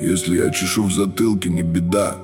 Если я чешу в затылке, не беда.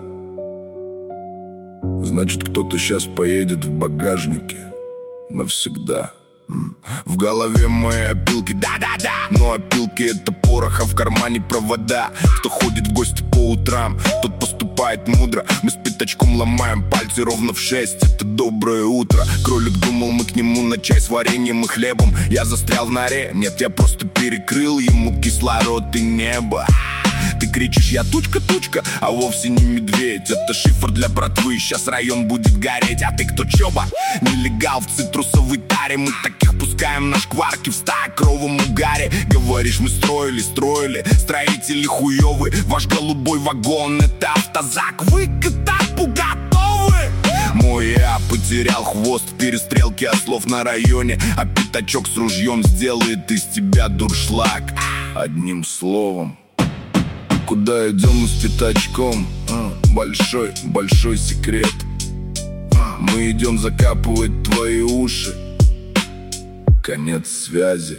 Значит, кто-то сейчас поедет в багажнике навсегда. В голове мои опилки, да-да-да. Но опилки — это порох, а в кармане провода. Кто ходит в гости по утрам, тот поступает мудро. Мы с пятачком ломаем пальцы ровно в 6. Это доброе утро. Кролик думал, мы к нему на чай с вареньем и хлебом. Я застрял в норе, нет, я просто перекрыл ему кислород и небо. Ты кричишь: я тучка-тучка, а вовсе не медведь. Это шифр для братвы, сейчас район будет гореть. А ты кто, чоба? Нелегал в цитрусовой таре. Мы таких пускаем на шкварки в 100-кровом угаре. Говоришь, мы строили, строители хуёвы. Ваш голубой вагон — это автозак. Вы к этапу готовы? Мой я потерял хвост в перестрелке ослов на районе. А пятачок с ружьем сделает из тебя дуршлаг. Одним словом, куда идем мы с пятачком? Большой секрет. Мы идем закапывать твои уши. Конец связи.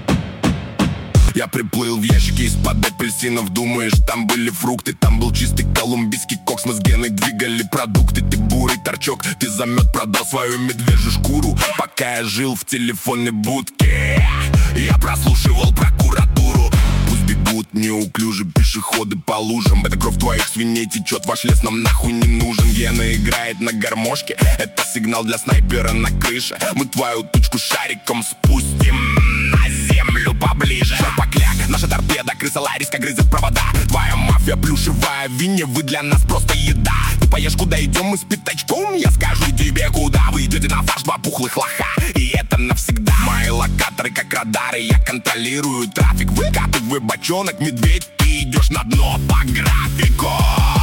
Я приплыл в ящике из-под апельсинов. Думаешь, там были фрукты? Там был чистый колумбийский кокс. Мы с Геной двигали продукты. Ты бурый торчок, ты за мед продал свою медвежью шкуру. Пока я жил в телефонной будке, я прослушивал прокуратуру. Пусть бегут неуклюже пешеходы по лужам. Это кровь твоих свиней течет, ваш лес нам нахуй не нужен. Гена играет на гармошке, это сигнал для снайпера на крыше. Мы твою тучку шариком спустим на землю поближе. Шапокляк, наша торпеда, крыса лариска грызет провода. Твоя мафия плюшевая, вине, вы для нас просто еда. Ты поешь, куда идем мы с пятачком? Я скажу тебе, куда. Вы идете на фарш, два пухлых лоха, и это навсегда. Мои локаторы как радары, я контролирую трафик. Выкатывай бочонок, медведь, ты идешь на дно по графику.